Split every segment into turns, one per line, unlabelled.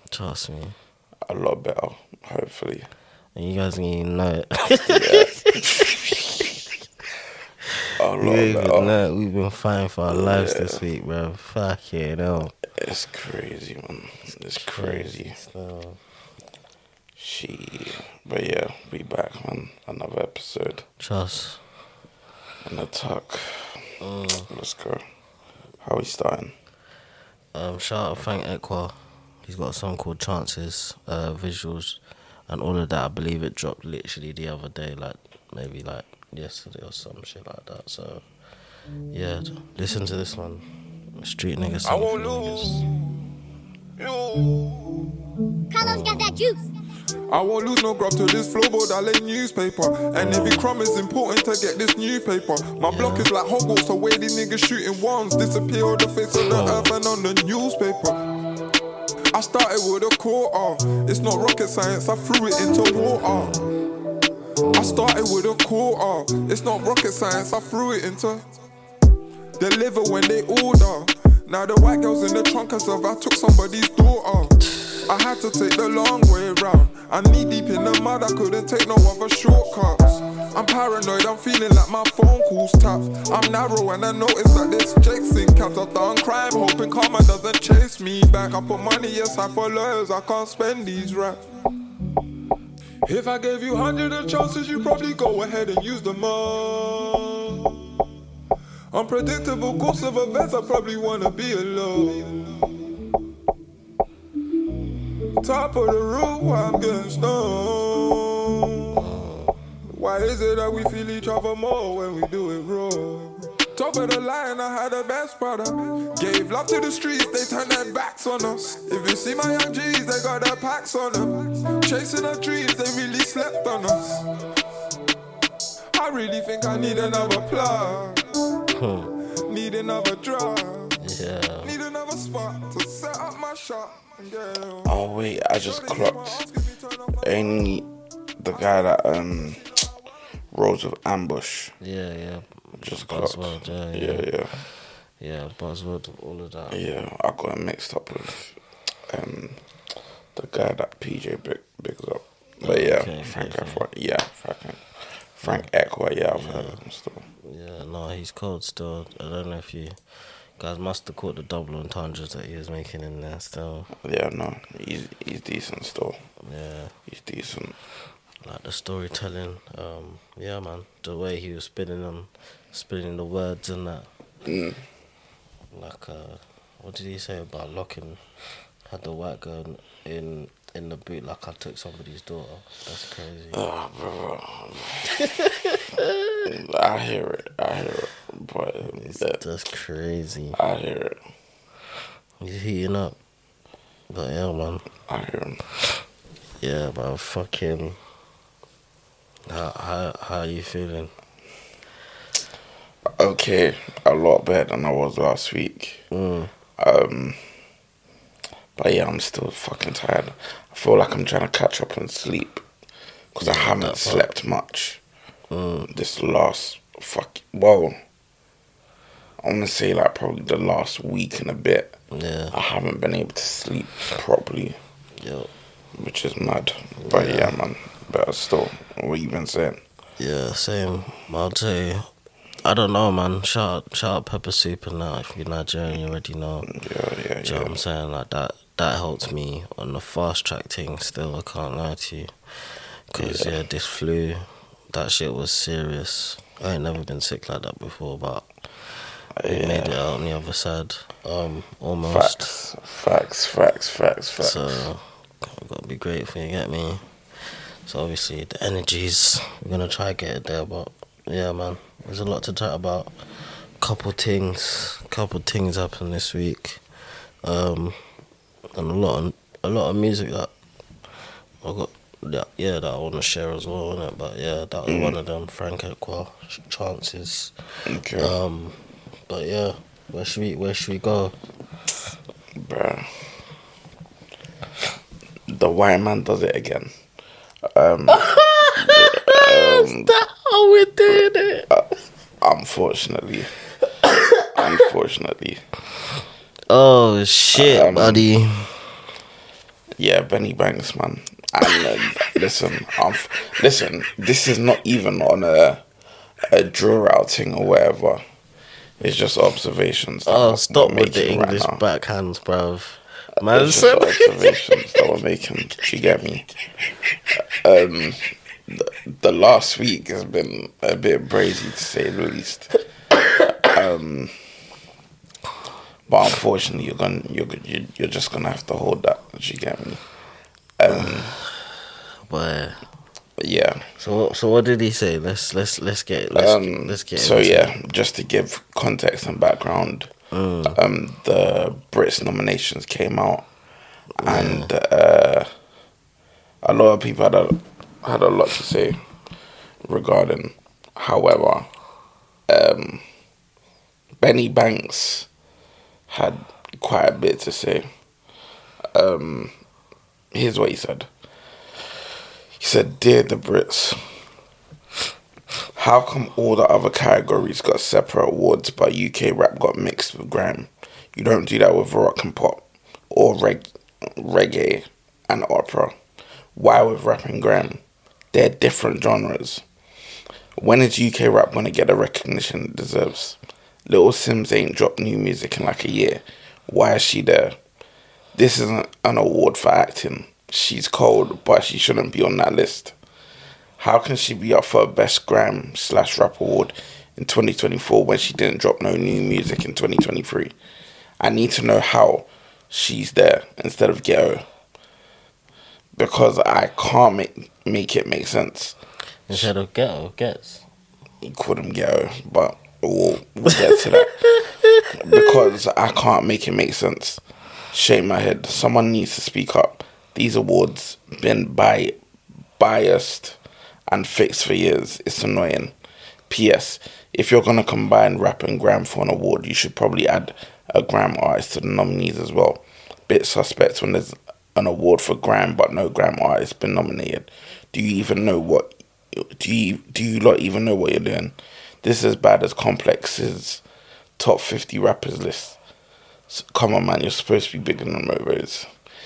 Trust me.
A lot better, hopefully.
And you guys ain't even know it.
A lot
You ain't even
better.
know it. We've been fighting for our lives this week, bro. Fuck it, no.
It's crazy, man. It's crazy.
Still.
But yeah, we back, man. Another episode.
Trust.
And attack. Let's go. How we starting?
Shout out Frank Equa. He's got a song called Chances, visuals, and all of that. I believe it dropped literally the other day, maybe yesterday or some shit like that. So yeah, listen to this one. Street niggas.
I won't lose.
Carlos got that juice.
I won't lose no grub to this floorboard, I lay newspaper. And every crumb is important to get this new paper. My block is like Hogwarts, the way these niggas shooting wands disappear on the face of the earth and on the newspaper. I started with a quarter, it's not rocket science, I threw it into water. I started with a quarter, it's not rocket science, I threw it into deliver when they order. Now the white girl's in the trunk as if I took somebody's daughter. I had to take the long way round. I'm knee deep in the mud, I couldn't take no other shortcuts. I'm paranoid, I'm feeling like my phone calls tapped. I'm narrow and I noticed that this Jake's in caps. I've done crime, hoping karma doesn't chase me back. I put money aside for lawyers, I can't spend these raps. If I gave you 100 chances, you probably go ahead and use them all. Unpredictable course of events, I probably wanna be alone. Top of the roof while I'm getting stoned. Why is it that we feel each other more when we do it wrong? Top of the line, I had the best product. Gave love to the streets, they turned their backs on us. If you see my young G's, they got their packs on them. Chasing our dreams, they really slept on us. I really think I need another plug. Need another drug.
Yeah.
Need another spot to set up my shop. Yeah.
Oh wait, I just clocked. Ain't the guy that rolls with Ambush?
Yeah.
Just clocked.
Buzzword, yeah, Buzzword, all of that.
Yeah, I got it mixed up with the guy that PJ bigs up. But yeah,
Okay,
Frank
okay.
Equa. Yeah, Frank Equa. Yeah, I've heard of him still.
Yeah, no, he's cold still. I don't know if you guys must have caught the double entendres that he was making in there still.
Yeah, no, he's decent still.
Yeah,
He's decent.
like the storytelling. Yeah, man, the way he was spinning the words and that. Like, what did he say about locking? Had the white girl in the boot like I took somebody's daughter. That's crazy.
Oh, bro. I hear it. But
That's crazy.
I hear it.
He's heating up. But yeah, man.
I hear him.
Yeah, but fucking. How are you feeling?
Okay, a lot better than I was last week. But yeah, I'm still fucking tired. I feel like I'm trying to catch up on sleep because I haven't slept much this last I want to say like probably the last week and a bit.
Yeah.
I haven't been able to sleep properly,
Yo.
which is mad. But yeah, man, better still. What you been saying?
Yeah, same. I'll tell you. I don't know, man. Shout out Pepper Soup and that. If you're Nigerian, you already know.
Yeah.
Do you know what I'm saying? Like that helped me on the fast track thing still, I can't lie to you. Because, this flu, that shit was serious. I ain't never been sick like that before, but we made it out on the other side. Almost.
Facts.
So, I've got to be grateful, you get me? So, obviously, the energies, we're going to try to get it there, but yeah, man, there's a lot to talk about. Couple things happened this week. And a lot of music that I got, that I want to share as well, innit? But yeah, that was one of them. Frank Equa, Chances.
Okay.
But yeah, where should we go?
Bruh. The white man does it again.
Is that how we're doing it?
Unfortunately.
Oh shit, buddy.
Yeah, Benny Banks, man. And listen, listen. This is not even on a draw outing or whatever. It's just observations.
Oh,
we're
stop with the
making
English
now.
backhands, bruv. Man
It's just
said,
observations that we're making. You get me? The last week has been a bit brazy to say the least. But unfortunately, you're just gonna have to hold that. You get me?
boy.
But yeah.
So what did he say? Let's get
So
into
yeah,
it.
just to give context and background, the Brits nominations came out, and a lot of people had a lot to say regarding. However, Benny Banks had quite a bit to say. Here's what he said. He said, "Dear the Brits, how come all the other categories got separate awards but UK rap got mixed with grime? You don't do that with rock and pop or reggae and opera. Why with rap and grime? They're different genres. When is UK rap going to get the recognition it deserves? Little Sims ain't dropped new music in like a year. Why is she there? This isn't an award for acting. She's cold, but she shouldn't be on that list. How can she be up for a Best Gram/Rap Award in 2024 when she didn't drop no new music in 2023? I need to know how she's there instead of Ghetto. Because I can't make it make sense."
Instead of gets.
He called him Ghetto, but we'll get to that. Because I can't make it make sense. Shake my head. Someone needs to speak up. These awards been biased and fixed for years. It's annoying. P.S. If you're gonna combine rap and gram for an award, you should probably add a gram artist to the nominees as well. Bit suspect when there's an award for gram but no gram artist been nominated. Do you even know what? Do you lot even know what you're doing? This is as bad as Complex's top 50 rappers list. So, come on, man, you're supposed to be bigger than Movo's.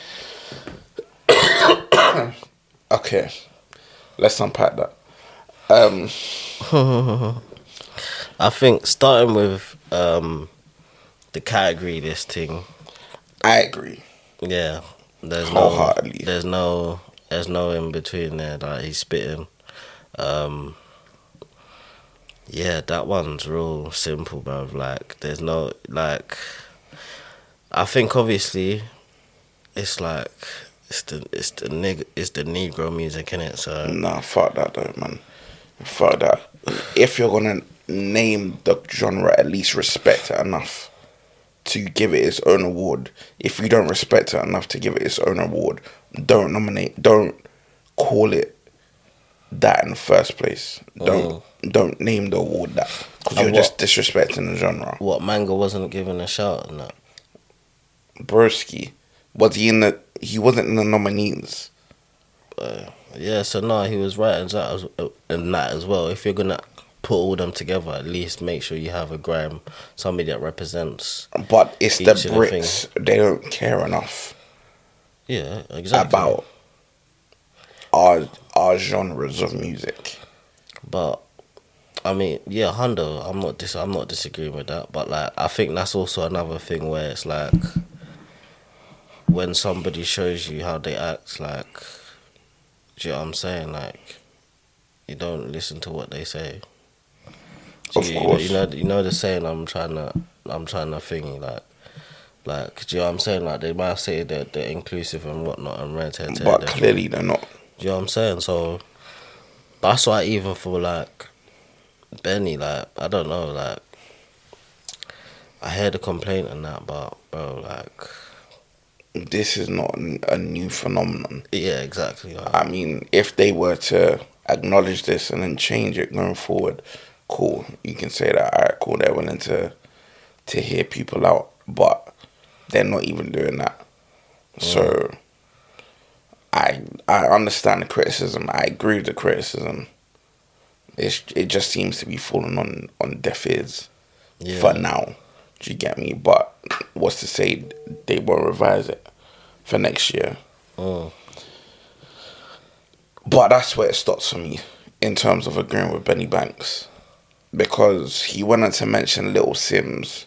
Okay, let's unpack that.
I think starting with the category listing.
I agree.
Yeah, there's
Wholeheartedly.
there's no in between there. Like he's spitting. Yeah, that one's real simple, bruv. Like there's no like. I think obviously, it's like it's the Negro music, innit? So
Nah, fuck that though, man. Fuck that. If you're gonna name the genre, at least respect it enough to give it its own award. If you don't respect it enough to give it its own award, don't call it that in the first place. Don't name the award that, because you're just disrespecting the genre.
What, Manga wasn't given a shout and that?
Broski, was he in the? He wasn't in the nominees.
Yeah, so no, he was right in that as well. If you're gonna put all them together, at least make sure you have a gram, somebody that represents.
But it's the
each of the
Brits. They don't care enough.
Yeah, exactly.
About our genres of music.
But I mean, yeah, Hondo, I'm not disagreeing with that. But like, I think that's also another thing where it's like, when somebody shows you how they act, like, do you know what I'm saying? Like, you don't listen to what they say.
Of course.
You know the saying. I'm trying to thingy like, do you know what I'm saying? Like, they might say that they're inclusive and whatnot and red hair.
But clearly they're not.
Do you know what I'm saying? So that's why I even feel like Benny, like, I don't know, like, I heard the complaint and that, but bro, like,
this is not a new phenomenon.
yeah, exactly. Like,
I mean, if they were to acknowledge this and then change it going forward, cool. You can say that, alright, cool, they're willing to hear people out, but they're not even doing that. So I understand the criticism. I agree with the criticism. It just seems to be falling on deaf ears for now. Do you get me? But what's to say they won't revise it for next year?
Mm.
But that's where it stops for me in terms of agreeing with Benny Banks. Because he went on to mention Little Sims,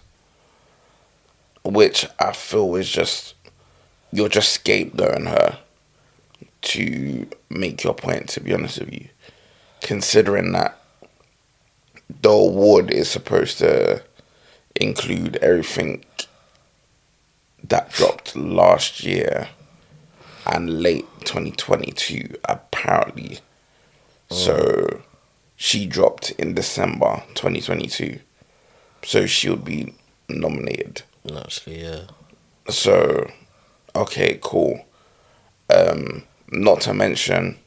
which I feel is just, you're just scapegoating her to make your point, to be honest with you. Considering that the award is supposed to include everything that dropped last year and late 2022, apparently. So she dropped in December 2022. So she would be nominated.
Actually, yeah.
So, okay, cool. Not to mention,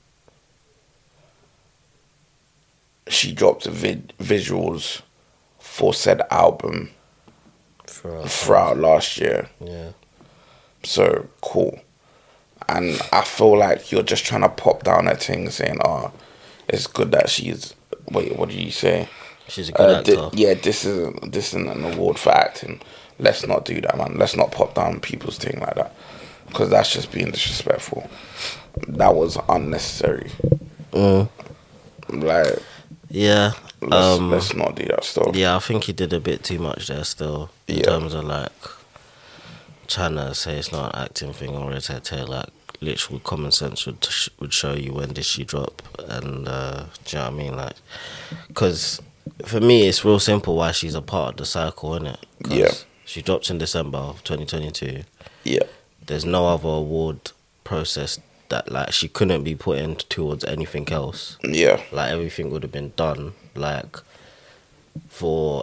she dropped visuals for said album throughout last year.
Yeah.
So, cool. And I feel like you're just trying to pop down her thing saying, oh, it's good that she's... Wait, what did you say?
She's a good actor.
This isn't an award for acting. Let's not do that, man. Let's not pop down people's thing like that. Because that's just being disrespectful. That was unnecessary. Like...
Yeah.
Let's not do that stuff.
Yeah, I think he did a bit too much there still. In terms of like trying to say it's not an acting thing or a like literal common sense would show you when did she drop, and do you know what I mean? Like, because for me it's real simple why she's a part of the cycle, isn't it?
Yeah.
She dropped in December of 2022.
Yeah.
There's no other award process that like she couldn't be put in towards anything else.
Yeah.
Like everything would have been done. Like for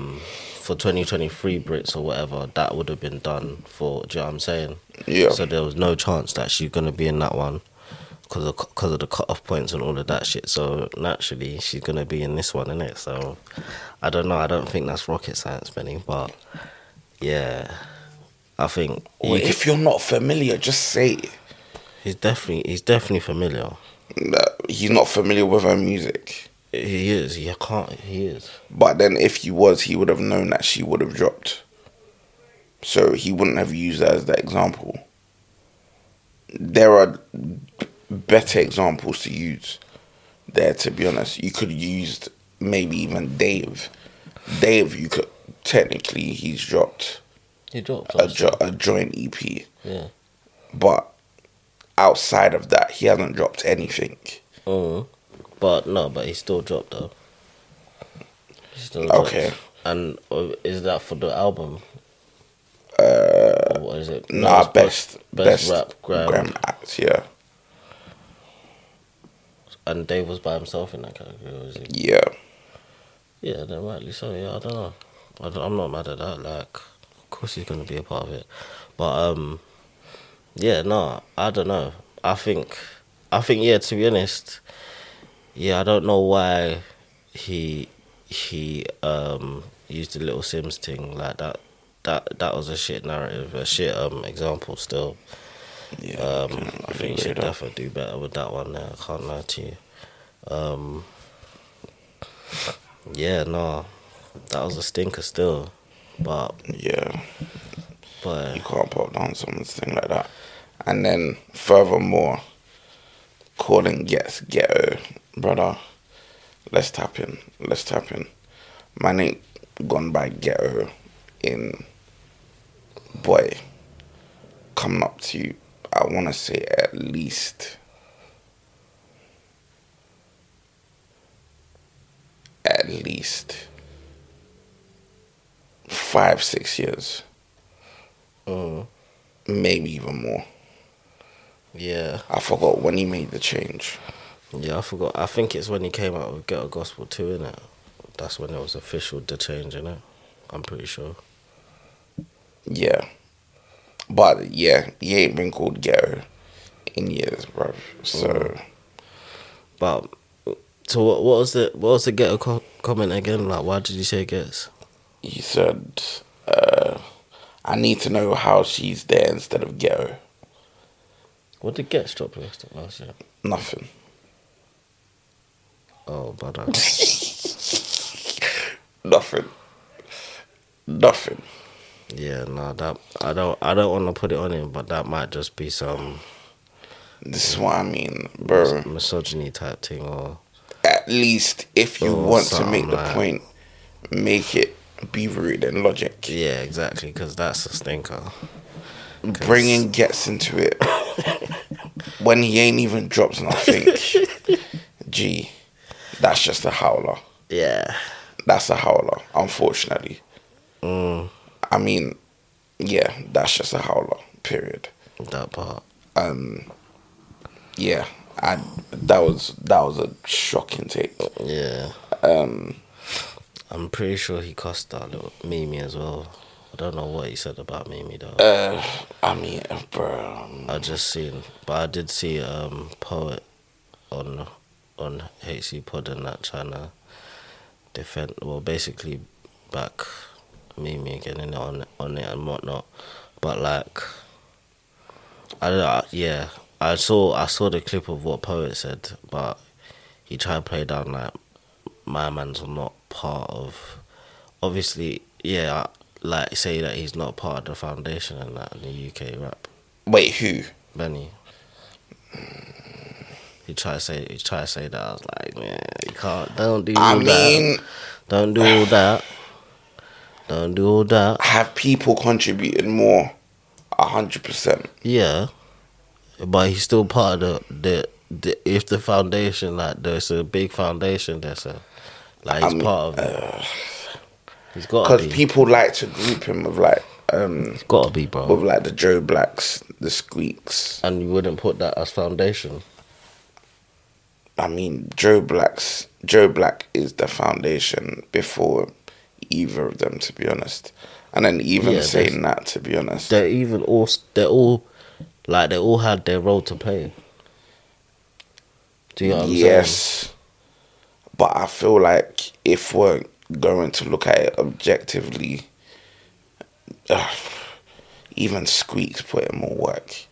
2023 Brits or whatever, that would have been done for. Do you know what I'm saying?
Yeah.
So there was no chance that she's gonna be in that one because of the cut-off points and all of that shit. So naturally she's gonna be in this one, innit? So I don't know. I don't think that's rocket science, Benny. But yeah, I think
If you're not familiar, just say it.
he's definitely familiar.
He's not familiar with her music.
He is. He is.
But then if he was, he would have known that she would have dropped. So he wouldn't have used that as the example. There are better examples to use there, to be honest. You could have used maybe even Dave. Dave, you could... Technically, he's dropped
He dropped
a joint EP.
Yeah.
But outside of that, he hasn't dropped anything.
But he still dropped though.
Okay.
And is that for the album? Or what is it?
Nah,
it's
best
rap
Graham act, yeah.
And Dave was by himself in that category, or is he?
Yeah.
Yeah, then rightly so. Yeah, I don't know. I'm not mad at that. Like, of course he's gonna be a part of it. But yeah, no, I don't know. I think yeah. To be honest, yeah, I don't know why he used the Little Sims thing like that. That was a shit narrative, a shit example. Still,
Yeah.
I think he should definitely do better with that one. There, I can't lie to you. Yeah, no, that was a stinker still, but
Yeah.
but
You can't pop down someone's thing like that. And then, furthermore, calling ghetto, brother. Let's tap in. Man ain't gone by ghetto in, boy, coming up to, I want to say at least 5-6 years. Maybe even more.
yeah,
I forgot when he made the change.
yeah, I forgot. I think it's when he came out with Ghetto Gospel 2, innit? That's when it was official, the change, innit? I'm pretty sure.
Yeah. But yeah, he ain't been called ghetto in years, bruv. So
But so what was the Ghetto comment again? Like, why did you say Ghetts?
he said, I need to know how she's there instead of ghetto.
What did Ghetts drop last year?
Nothing.
Oh, but
Nothing.
yeah, no, that I don't want to put it on him, but that might just be some
This is what I mean, bro.
Misogyny type thing, or
At least if you
Or
want to
something
make the
like-
point, make it be rooted in logic.
yeah, exactly, because that's a stinker.
Bringing Gets into it when he ain't even dropped nothing. Gee, that's just a howler.
Yeah.
That's a howler, unfortunately. I mean, yeah, that's just a howler, period.
That part.
Yeah, that was a shocking take.
Yeah. I'm pretty sure he cussed out little Mimi as well. I don't know what he said about Mimi though.
I mean, bro.
I just seen, but I did see Poet on HC Pod and that trying to defend, well, basically back Mimi again in on it and whatnot. But like, I saw the clip of what Poet said, but he tried to play down like my man's not part of. Obviously, yeah, like say that he's not part of the foundation and that in the UK rap.
Wait, who?
Benny. He tried to say that. I was like, man, you can't. Don't do all that. Don't do all that. Don't do all that.
Have people contributed more? 100%.
Yeah, but he's still part of the if the foundation, like there's a big foundation, there's a like he's part of it. He's got to
Because
be.
people like to group him with like
He's got to be, bro.
with like the Joe Blacks, the Squeaks.
And you wouldn't put that as foundation.
I mean, Joe Black is the foundation before either of them, to be honest. And then even
Yeah,
saying that, to be honest,
They all had their role to play. Do you know what I'm saying?
yes. But I feel like if we're going to look at it objectively, even Squeaks put in more work.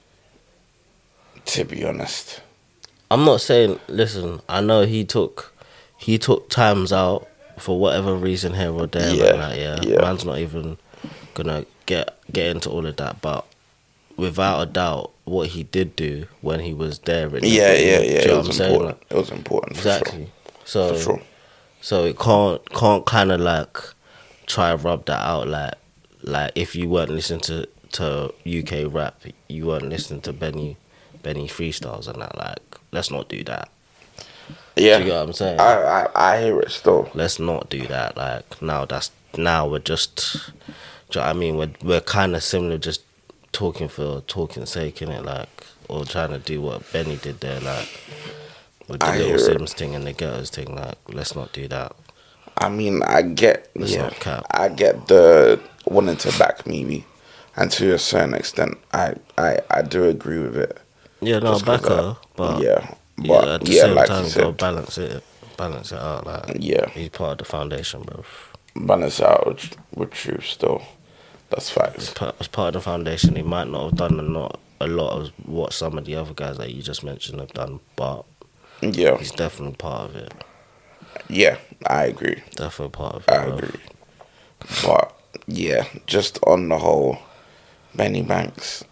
To be honest,
I'm not saying. Listen, I know he took times out for whatever reason here or there.
Yeah,
Like that,
yeah.
Man's not even gonna get into all of that, but without a doubt, what he did do when he was there.
yeah. It
Do you know
was
what I'm saying?
important. It was important. For
Exactly.
Sure. For sure.
So it can't kind of like try and rub that out like if you weren't listening to UK rap, you weren't listening to Benny freestyles and that. Like, let's not do that.
Yeah.
Do you get what I'm saying?
I hear it still.
Let's not do that. Like now we're just. Do you know what I mean? We're kind of similar, just talking for talking's sake, innit? Like, or trying to do what Benny did there, like with the
I
Little
hear it.
Sims thing and the Ghettos thing. Like, let's not do that.
I mean, I get
Let's not cap.
I get the wanting to back Mimi, and to a certain extent, I do agree with it.
Yeah, no,
Just 'cause
back her, but
yeah,
at the same
like
time,
you
you gotta
said,
balance it out. Like,
Yeah.
he's part of the foundation, bro.
balance out with truth still. That's facts.
As part of the foundation, he might not have done a lot of what some of the other guys that you just mentioned have done, but
Yeah,
he's definitely part of it.
yeah, I agree.
Definitely part of it.
I
bro.
agree. But yeah, just on the whole, Benny Banks.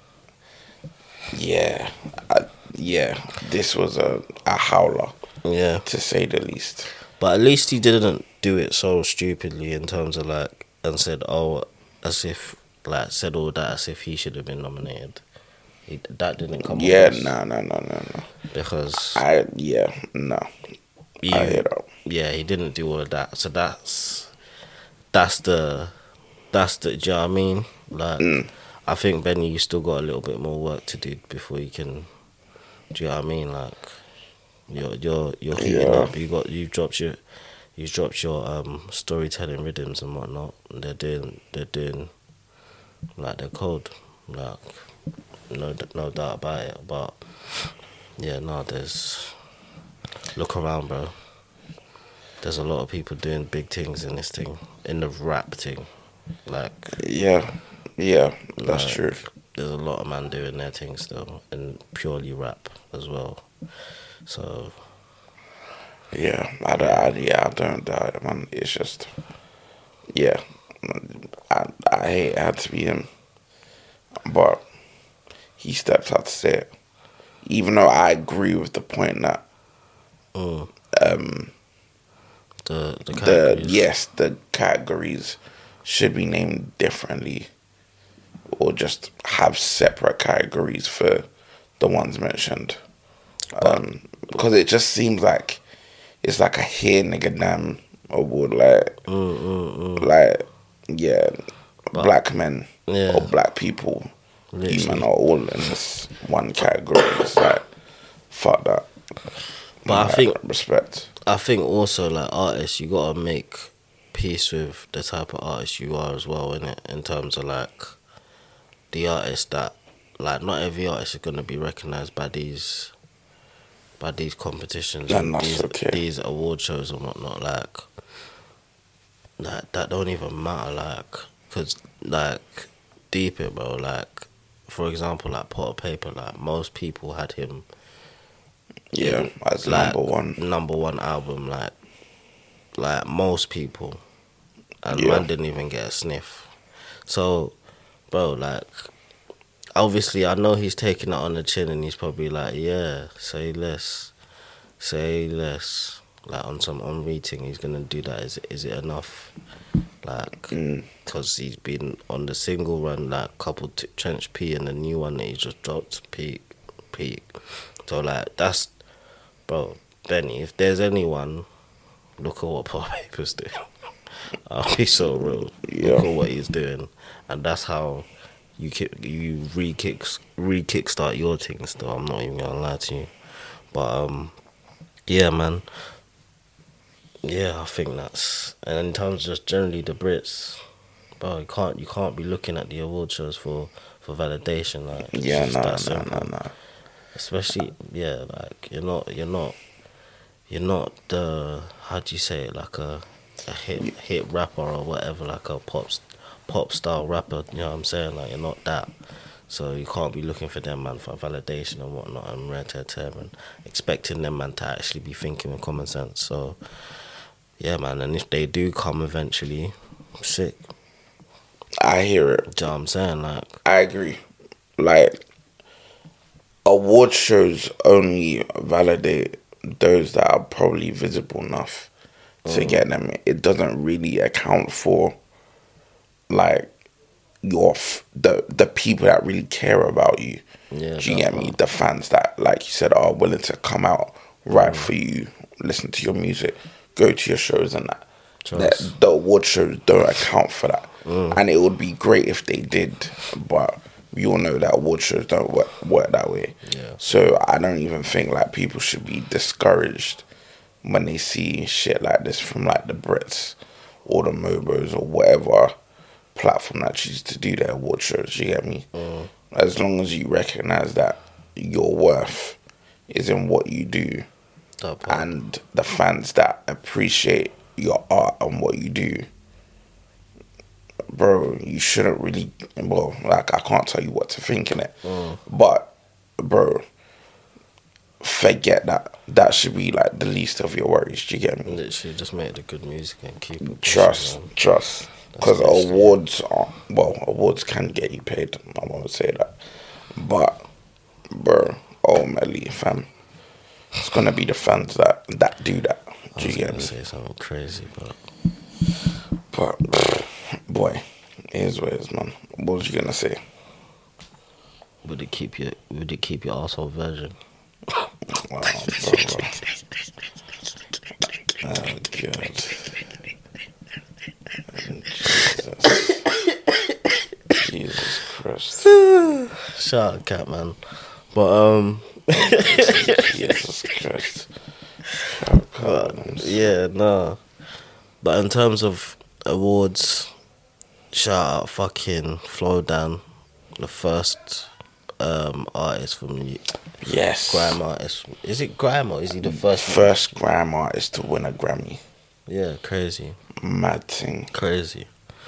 Yeah, this was a howler,
Yeah,
to say the least.
but at least he didn't do it so stupidly in terms of like and said, oh, as if like said all that as if he should have been nominated. That didn't come.
Yeah,
across
no.
because
No.
you,
I hear that.
yeah, he didn't do all of that. So that's the do you know what I mean? Like, I think Benny, you still got a little bit more work to do before you can. Do you know what I mean? Like, you're heating
Yeah.
up. You've dropped your storytelling rhythms and whatnot. And they're doing like they're cold. Like, no doubt about it. But yeah, no, look around, bro. There's a lot of people doing big things in this thing, in the rap thing. Like,
Yeah, that's
like,
true.
There's a lot of man doing their thing still, and purely rap as well. So
Yeah, I don't doubt it, man. It's just, yeah, I hate it had to be him, but he stepped out to say it. even though I agree with the point that
The categories.
the categories should be named differently, or just have separate categories for the ones mentioned. Because it just seems like it's like a here nigga damn award, like yeah, black men
Yeah.
or black people, you
Literally.
man are all in this one category. It's like fuck that.
But I
Like,
think
respect.
I think also like artists, you gotta make peace with the type of artist you are as well, innit? In terms of like the artists that like not every artist is gonna be recognized by these competitions
And that's
these
okay.
these award shows and whatnot. Like that don't even matter. Like, cause like deep it, bro. Like for example, like Pot of Paper. Like most people had him.
Yeah, as
Like,
number one.
album, like most people, and
Yeah.
man didn't even get a sniff. So, bro, like, obviously I know he's taking it on the chin, and he's probably like, yeah, say less. Like on reading, he's gonna do that. Is it enough? Like, because he's been on the single run, like couple Trench P, and the new one that he just dropped, Peak. So like that's. Bro, Benny, if there's anyone, look at what Paul Paper's doing. I'll be so real.
Yeah.
Look at what he's doing, and that's how you re-kickstart your things. Though I'm not even gonna lie to you, but yeah, man. Yeah, I think that's. And in terms of just generally the Brits, bro, you can't be looking at the award shows for validation. Like, it's
Yeah,
just
no,
that
no,
simple.
no.
Especially, yeah, like you're not the, how do you say it, like a hit rapper or whatever, like a pop style rapper. You know what I'm saying? Like you're not that, so you can't be looking for them man for validation and whatnot and and expecting them man to actually be thinking with common sense. So yeah, man, and if they do come eventually, sick.
I hear it.
Do you know what I'm saying? Like,
I agree. Like, award shows only validate those that are probably visible enough to get them. It doesn't really account for like the people that really care about you.
yeah,
Do you get me? The fans that, like you said, are willing to come out, ride for you, listen to your music, go to your shows and that.
Trust.
The award shows don't account for that. And it would be great if they did, but we all know that award shows don't work that way.
Yeah.
So I don't even think like people should be discouraged when they see shit like this from like the Brits or the Mobos or whatever platform that chooses to do their award shows. You get me? As long as you recognize that your worth is in what you do,
that part.
and the fans that appreciate your art and what you do, bro, you shouldn't really. Well, like I can't tell you what to think in it, but bro, forget that. That should be like the least of your worries. Do you get me?
Literally just make the good music and keep it pushing,
Trust.
man.
Because
That's the
awards can get you paid. I won't say that, but bro, ultimately, fam, it's gonna be the fans that do that.
I
Do you
was
get
gonna
me?
say something crazy, but
But boy, it is what it is, man. What was you gonna say?
would it keep your arsehole virgin?
Wow, brother. Oh god. Jesus Christ.
Shout out cat man. But
Jesus Christ. Oh, God.
yeah, no. But in terms of awards, shout out fucking Flowdown, the first artist from
Yes.
grime artist. Is it grime or is he the first?
First grime artist to win a Grammy.
Yeah, crazy.
Mad thing.
Crazy.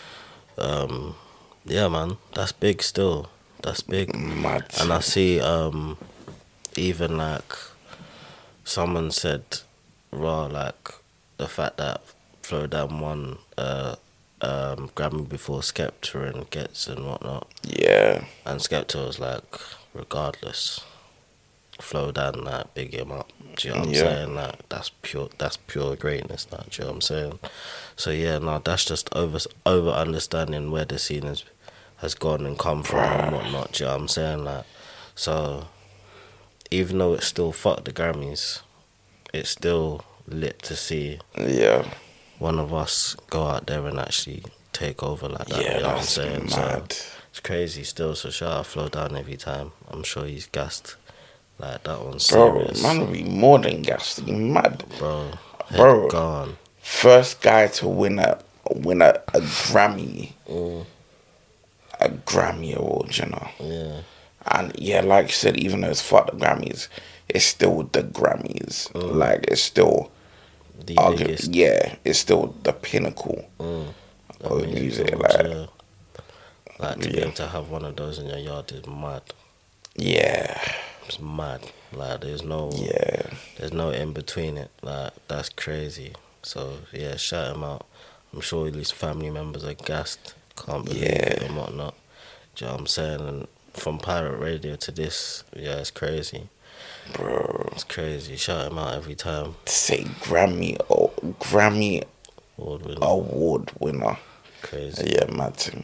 Yeah, man, that's big still. That's big.
Mad thing.
And I see even like someone said raw, like the fact that Flowdown won Grammy before Skepta and Gets and whatnot,
Yeah.
and Skepta was like, regardless, Flow Down, like, big him up. Do you know what I'm
Yeah.
saying? Like, that's pure greatness, like, do you know what I'm saying? So yeah, no, that's just over understanding where the scene has gone and come from and whatnot, do you know what I'm saying? Like, so even though it's still fuck the Grammys, it's still lit to see
Yeah.
one of us go out there and actually take over like that.
Yeah,
you know what I'm
that's
saying?
mad.
So it's crazy still. So shout out Flow Down every time. I'm sure he's gassed. Like that one's
Bro,
serious,
man would be more than gassed. You mad.
bro. Head
Bro.
gone.
First guy to win a Grammy. A Grammy award, you know.
Yeah,
And yeah, like you said, even though it's fuck the Grammys, it's still the Grammys. Like it's still
the
arguably,
biggest.
yeah, it's still the pinnacle of music.
awards,
Like
yeah. Like to be
yeah.
able to have one of those in your yard is mad.
yeah,
It's mad. Like there's no in between it. Like that's crazy. So yeah, shout him out. I'm sure his family members are gassed. Can't believe it and whatnot. Do you know what I'm saying? And from pirate radio to this, yeah, it's crazy.
bro.
It's crazy. Shout him out every time.
To say Grammy
Award winner.
award winner.
Crazy.
Yeah, mad thing.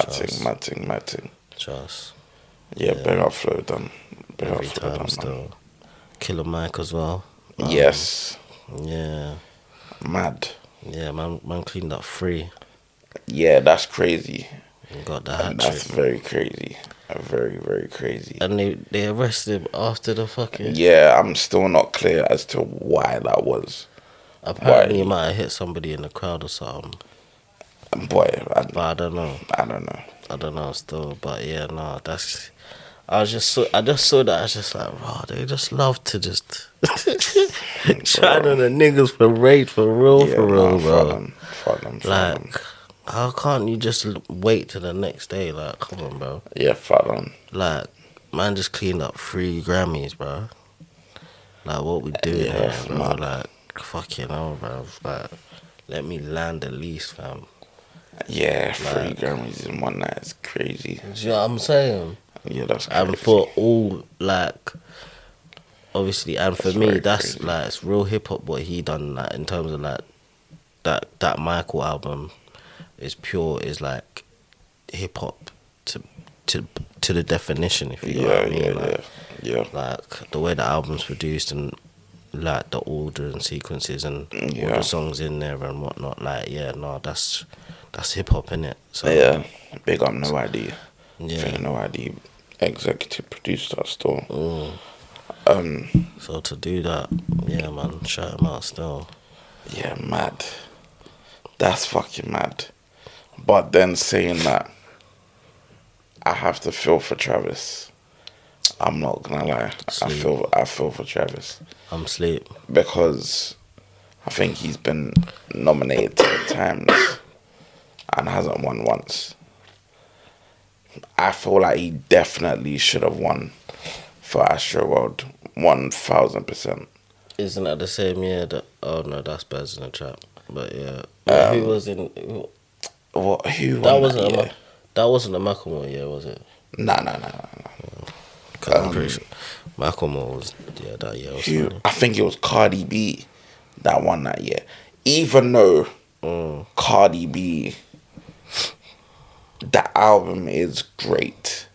Trust.
Yeah, big up Flow Down. Big up
Every
Flow
time
Down, man.
still. Killer Mike as well.
Yes,
Yeah.
mad.
Yeah, man cleaned up 3.
Yeah, that's crazy.
And got the hat
And that's
trick.
very crazy. Very, very crazy.
And they arrested him after the fucking.
Yeah, I'm still not clear as to why that was.
Apparently, he
why-
might have hit somebody in the crowd or something.
Boy,
But I don't know.
I don't know.
I don't know still. But yeah, no, that's. I just saw that. I was just like, wow, they just love to just shine on the niggas parade for real,
Yeah,
for real,
nah,
bro.
fuck them.
Like, how can't you just wait till the next day? Like, come on, bro.
Yeah, fuck them.
Like, man just cleaned up 3 Grammys, bro. Like, what we doing
Yeah,
here, bro?
man.
Like, fucking hell, bro. Like, let me land at least, fam.
Yeah, 3
Like-
Grammys in one night is crazy.
Do you know what I'm saying?
Yeah, that's crazy.
And for all, like, obviously, and for
That's
me,
very
that's,
crazy.
like, it's real hip-hop what he done, like, in terms of, like, that Michael album is pure, is, like, hip-hop to the definition, if you know what I mean. Like,
yeah.
like the way the album's produced and like the order and sequences and all
Yeah.
the songs in there and whatnot. Like, yeah, no, that's hip hop, innit? So
Yeah, big up No ID. I
yeah.
think No ID executive produced that store.
So to do that, yeah, man, shout him out still.
Yeah, mad. That's fucking mad. But then saying that, I have to feel for Travis. I'm not gonna lie.
Sleep.
I feel for Travis
I'm sleep.
because I think he's been nominated 10 times and hasn't won once. I feel like he definitely should have won for Astroworld 1000%.
Isn't that the same year that? Oh no, that's Birds in the Trap. But yeah, who was in?
What? Who
That
won
wasn't
that year?
that wasn't a Macklemore year, was it?
Nah.
'Cause I'm pretty sure Macklemore was that year. Was
Who?
funny.
I think it was Cardi B that won that year. Even though Cardi B, that album is great.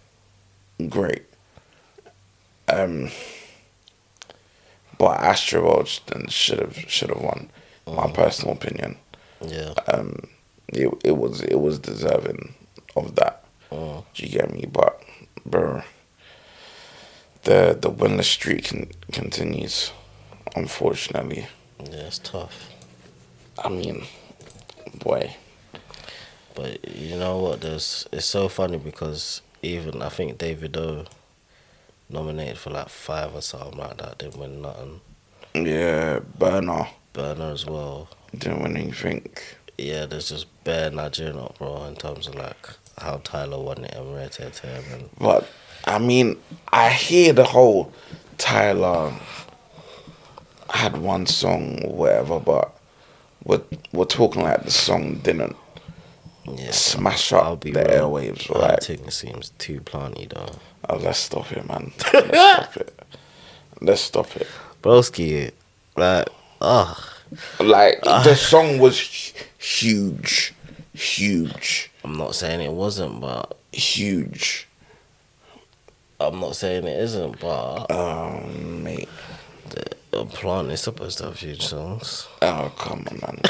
But Astroworld should have won. My personal opinion.
Yeah.
It was deserving of that. Do you get me? But bro, the winless streak continues, unfortunately.
Yeah, it's tough.
I mean, boy.
But you know what? It's so funny because even I think David O nominated for like 5 or something like that. Didn't win nothing.
Yeah, Burner
Burner as well.
didn't win anything.
Yeah, there's just bare Nigerian up, bro, in terms of like how Tyler won it and Rare Tete and
But I mean, I hear the whole Tyler had one song or whatever, but we're talking like the song didn't
yeah.
smash
I'll
up the
be real.
airwaves,
I
right?
think it seems too planty though.
Oh, let's stop it, man. Let's stop it. Let's stop it.
Broski, like,
Like the song was huge.
I'm not saying it wasn't, but
Huge.
I'm not saying it isn't, but
Mate.
the Plant is supposed to have huge songs.
Oh, come on, man.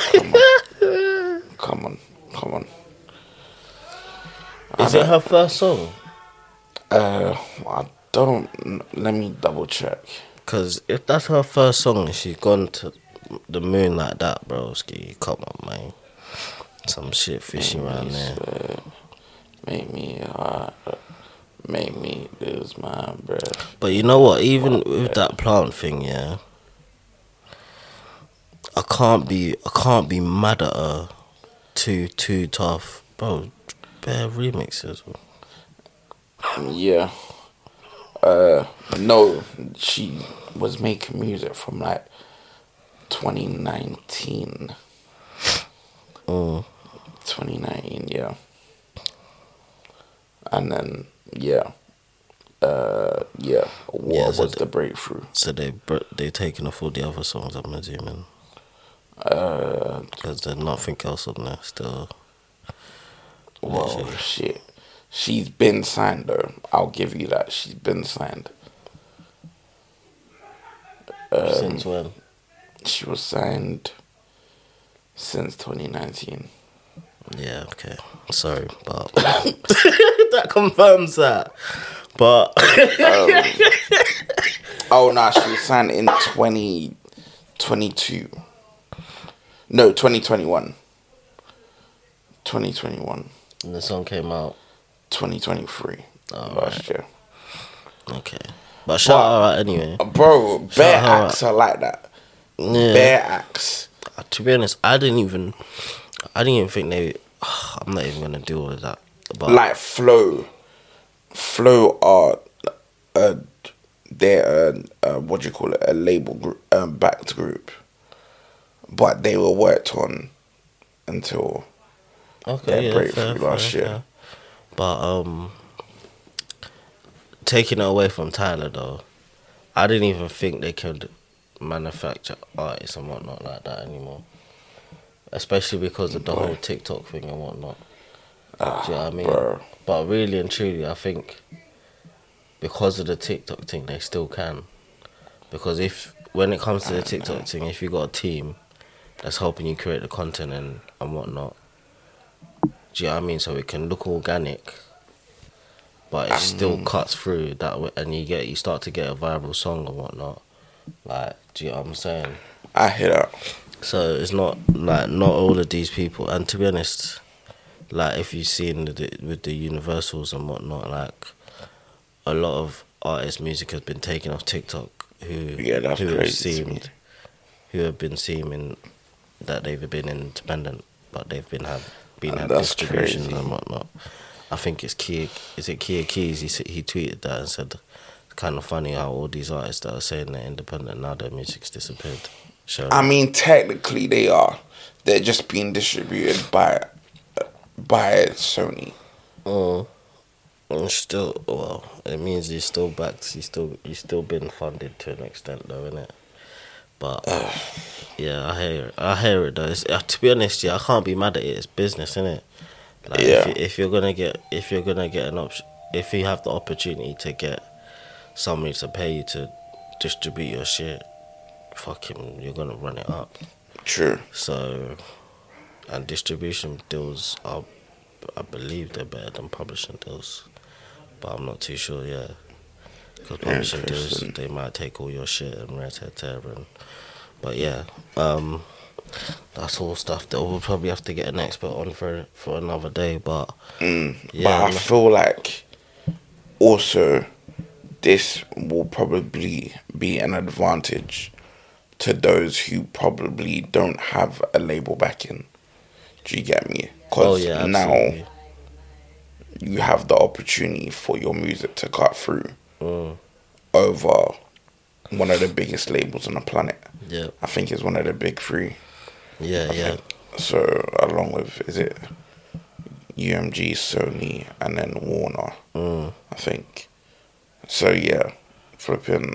Come on.
Is it her first song?
I don't. Let me double check.
Because if that's her first song and she's gone to the moon like that, broski, come on, man. Some shit fishy around there.
Make me lose my breath.
But you know what? Even with that Plant thing, yeah, I can't be mad at her. Too tough, bro. Bare remixes.
Yeah. No, she was making music from like 2019. 2019, yeah. And then what
so
was the breakthrough?
So they taken off all the other songs, I'm assuming. Because there's nothing else on there still.
Well,
Literally.
shit. She's been signed though. I'll give you that. She's been signed.
Since when?
She was signed since 2019.
Yeah, okay. Sorry, but that confirms that. But
Oh no, she was signed in 2022. No, 2021. 2021.
and the song came out.
2023.
Oh,
last year.
Okay, but shout her out anyway.
Bro, bare
her
acts are like that.
Yeah.
Bare acts.
To be honest, I didn't even think they. I'm not even gonna do all of that. But
Like Flow are they're what do you call it, a label group, backed group, but they were worked on until their breakthrough last year.
fair. But taking it away from Tyler though, I didn't even think they could manufacture artists and whatnot like that anymore. Especially because of the whole TikTok thing and whatnot. Do you know what I mean?
Bro.
But really and truly, I think because of the TikTok thing, they still can. Because when it comes to the TikTok thing, if you got a team that's helping you create the content and whatnot, do you know what I mean? So it can look organic, but it still cuts through that way, and you start to get a viral song and whatnot. Like, do you know what I'm saying?
I hear that.
So it's not all of these people. And to be honest, like if you've seen with the Universals and whatnot, like a lot of artists' music has been taken off TikTok.
That's crazy to me.
Who have been seeming that they've been independent, but they've been had
That's
distributions
crazy.
and whatnot. I think it's Kia Keys. He tweeted that and said, it's kind of funny how all these artists that are saying they're independent now their music's disappeared.
I mean, technically they are. They're just being distributed by Sony.
And still, well, it means he's still backed. He's still been funded to an extent, though, innit? But yeah, I hear it though. To be honest, yeah, I can't be mad at it. It's business, innit? Like,
Yeah.
if you're gonna get an option, if you have the opportunity to get somebody to pay you to distribute your shit, fucking, you're gonna run it up.
True.
So, and distribution deals are, I believe they're better than publishing deals, but I'm not too sure. Yeah, because publishing deals,
Interesting.
they might take all your shit and tear. But yeah, that's all stuff that we'll probably have to get an expert on for another day. But
But
yeah,
I feel like also this will probably be an advantage to those who probably don't have a label backing. Do you get me? Because
yeah,
now
absolutely.
you have the opportunity for your music to cut through
Mm.
over one of the biggest labels on the planet.
Yeah,
I think it's one of the big three.
yeah.
So along with, is it UMG, Sony, and then Warner, I think. So yeah, flipping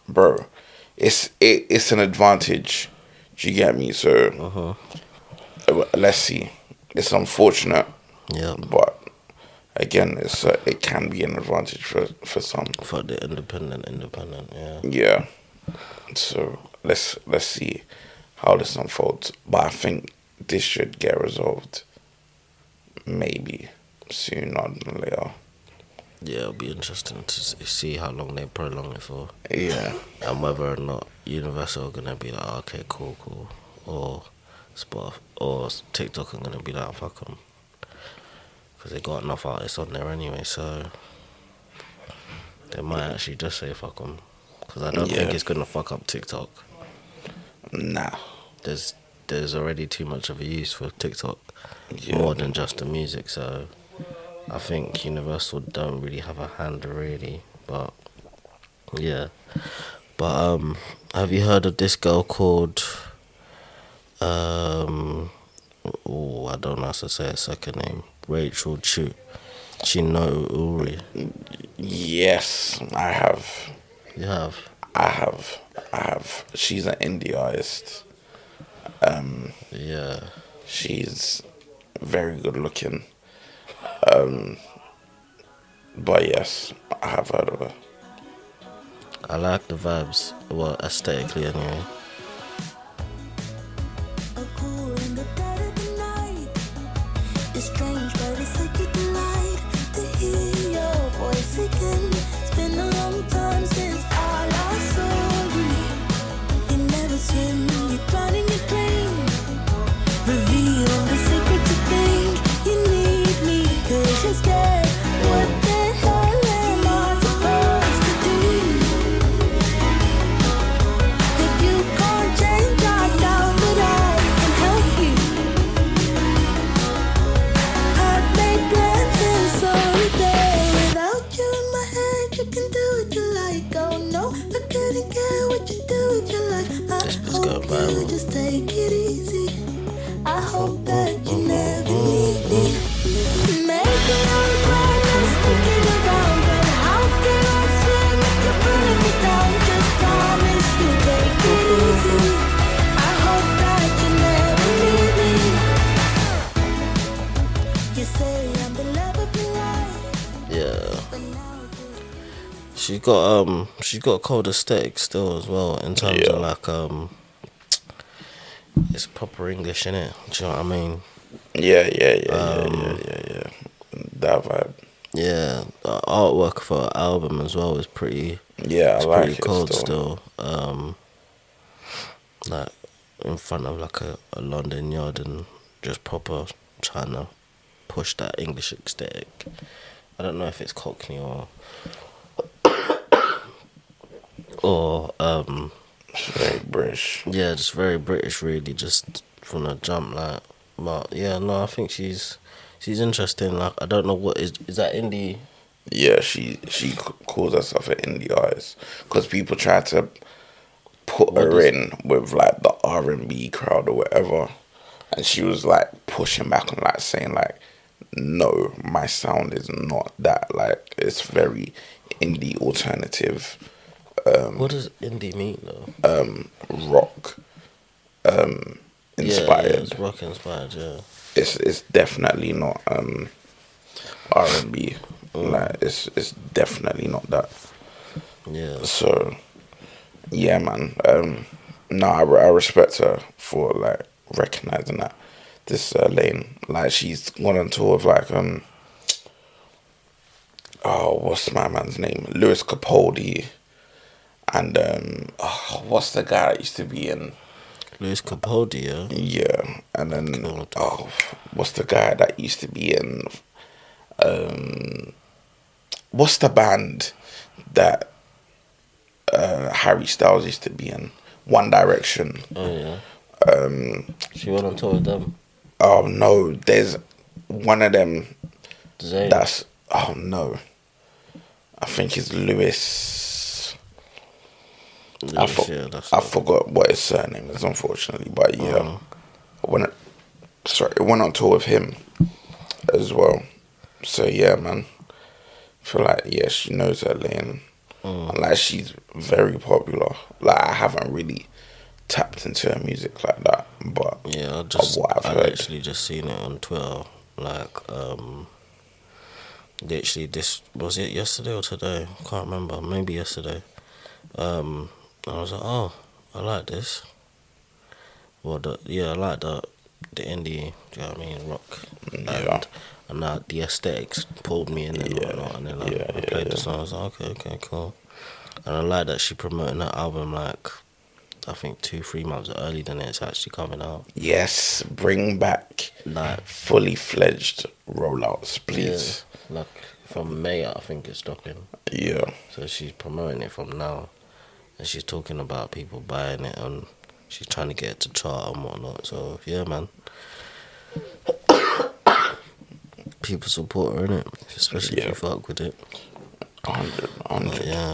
bro, it's an advantage. Do you get me? So let's see. It's unfortunate,
Yeah.
but again, it can be an advantage for some.
For the independent, yeah.
Yeah. So let's see how this unfolds. But I think this should get resolved maybe sooner than later.
Yeah, it'll be interesting to see how long they prolong it for.
Yeah.
And whether or not Universal are gonna be like, oh, okay, cool, or Spotify or TikTok are gonna be like, fuck them, because they got enough artists on there anyway. So they might actually just say fuck them, because I don't think it's gonna fuck up TikTok.
Nah.
There's already too much of a use for TikTok,
Yeah.
more than just the music. So I think Universal don't really have a hand really, but yeah. But have you heard of this girl called I don't know how to say her second name, Rachel Chu? Chino Uri.
Yes, I have.
You have?
I have. She's an indie artist.
Yeah.
She's very good looking. But yes, I have heard of her.
I like the vibes, well, aesthetically anyway.
A cool in the dead of the night. It's strange, but it's such a delight to hear your voice again. It's been a long time since I last saw you. You never swim, you drown in your dream. Reveal the secret you think you need me, 'cause you're scared. What the hell am I supposed to do? If you can't change, I doubt that I can help you. I've made plans and so there. Without you in my head, you can do what you like. Oh no, I couldn't care what you do with your life. I
This bit's
hope
going
you
viral.
just take it easy. I hope that you never need me. Maybe I'm glad I'm sticking around, but how can I swim if you're pulling me down? Just promise you take it easy. I hope that you never leave me. You say I'm the love of your life,
Yeah.
but now
She's got cold aesthetic still as well, in terms of like it's proper English, innit? Do you know what I mean?
Yeah. That vibe.
Yeah, the artwork for her album as well is pretty.
Yeah,
It's
I like
pretty
it
cold
still.
like in front of like a London yard, and just proper trying to push that English aesthetic. I don't know if it's Cockney or
It's very British.
yeah, just very British really, just from the jump, like. But yeah, no, I think she's interesting. Like, I don't know what is that indie.
Yeah, she calls herself an indie artist because people try to put her in with like the R&B crowd or whatever, and she was like pushing back and like saying like, no, my sound is not that. Like, it's very indie alternative,
What does indie mean though?
rock inspired.
Yeah, it's rock inspired. Yeah.
It's definitely not R&B. Like, it's definitely not that.
Yeah.
So yeah, man. No, I respect her for like recognizing that this lane. Like, she's gone on tour with like what's my man's name? Lewis Capaldi, and what's the guy that used to be in?
Lewis Capaldi, yeah.
Yeah, and then
God.
what's the guy that used to be in? What's the band that Harry Styles used to be in? One Direction.
Oh yeah. She went on tour with them.
Oh no, there's one of them.
Zayn.
That's no. I think it's Lewis. I forgot what his surname is, unfortunately, but yeah, it went on tour with him as well. So yeah, man, I feel like she knows her lane. And like she's very popular. Like I haven't really tapped into her music like that, but
Yeah,
what I've
I
heard.
literally just seen it on Twitter. Like, literally this was it yesterday or today? I can't remember. Maybe yesterday. I was like, oh, I like this. Well, I like the indie. Do you know what I mean? Rock.
Yeah.
And the aesthetics pulled me in and whatnot. And then I played the song. I was like, okay, cool. And I like that she promoting that album like, I think 2-3 months earlier than it's actually coming out.
Yes, bring back
Like,
fully fledged rollouts, please.
yeah, like from May, I think it's dropping.
Yeah.
So she's promoting it from now, and she's talking about people buying it, and she's trying to get it to chart and whatnot. So yeah, man, people support her, innit? Especially if
Yeah.
you fuck with it.
100.
But yeah,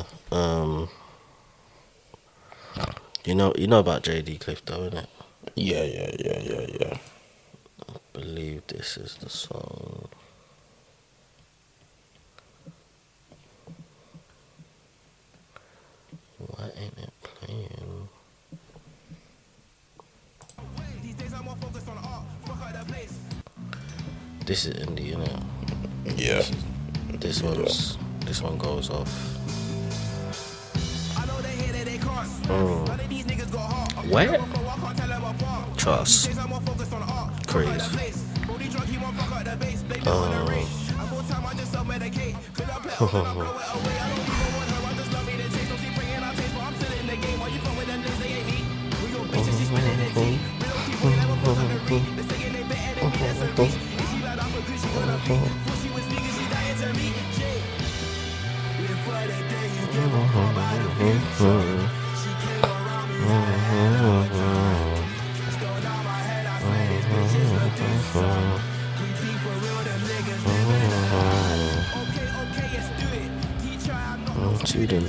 you know about JD Cliff though, innit?
Yeah.
I believe this is the song. Why ain't it playing? This is indie, innit?
Yeah.
This one goes off. Where? Trust. Crazy. Student.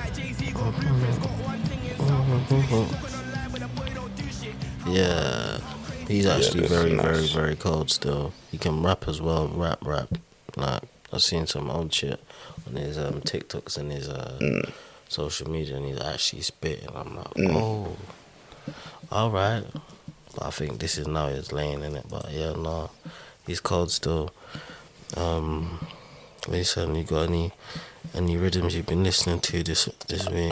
Yeah, he's actually
this is
very, very,
nice.
very cold still. He can rap as well, rap. Like, I've seen some old shit on his TikToks and his social media, and he's actually spitting. I'm like, oh, alright. But I think this is now his lane, innit? But yeah, no, he's cold still. Listen, you got any rhythms you've been listening to this week?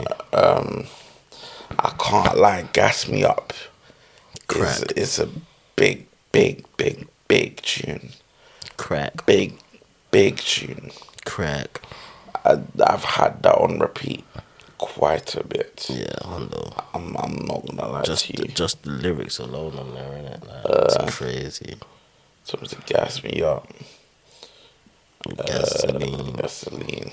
I can't lie, Gas Me Up.
Crack.
It's a big tune.
Crack.
Big tune.
Crack.
I've had that on repeat quite a bit.
Yeah, I know.
I'm not gonna lie to you.
Just the lyrics alone on there, innit? Like, it's crazy.
So to Gas Me Up.
Gasoline.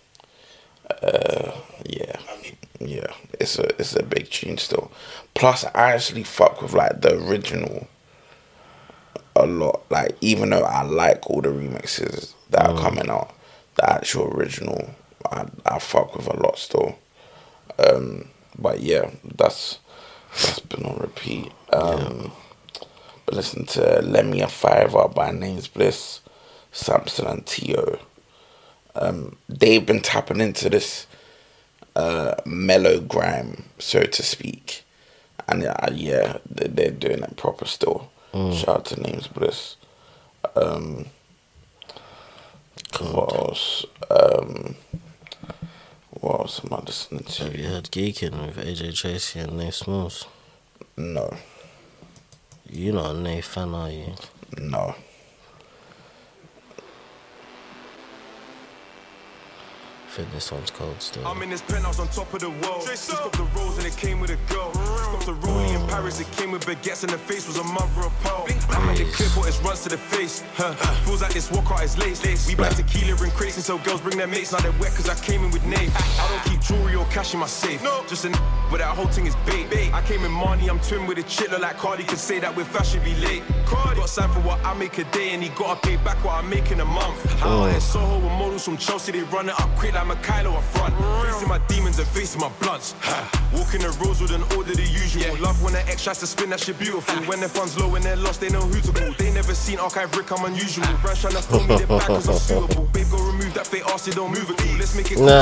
Yeah. It's a big tune still. Plus, I actually fuck with like the original a lot. Like, even though I like all the remixes that are coming out, the actual original I fuck with a lot still. But yeah, that's been on repeat. But listen to Lend Me a Fiver by Names Bliss, Samson and Tio. They've been tapping into this mellow grime, so to speak, and they're doing it proper still. Shout out to Names Bliss. What else? What else am I listening to?
Have you heard Geeking with AJ Tracy and Nate Smalls?
No.
You're not a Nate fan, are you?
No.
I think this one's cold still.
I'm in this penthouse on top of the world. Just got the rose and it came with a girl. Got the rollie in Paris, it came with baguettes and the face was a mother of pearl. I had the clip, but it runs to the face. Feels like this walkout is lace. We buy tequila and crazy, so girls bring their mates. Now they're wet cause I came in with Nate. I don't keep jewelry or cash in my safe. Just a but that whole thing is bait. I came in money, I'm twin with a chick. Look like Cardi could say that with fashion be late. Got signed for what I make a day and he gotta pay back what I make in a month. Out in Soho with models from Chelsea, they run it up quick like Mikhailo up front. Facing my demons and facing my bloods. Walking the roads with an order to usual. Love when an ex tries to spin that shit beautiful. When their funds low and they're lost, they know who to call. They never seen Archive Rick, I'm unusual. Brands trying to film me, they're back cause I'm suitable. Babe, go remove that fake ass, you don't move it cool. Let's make it cool.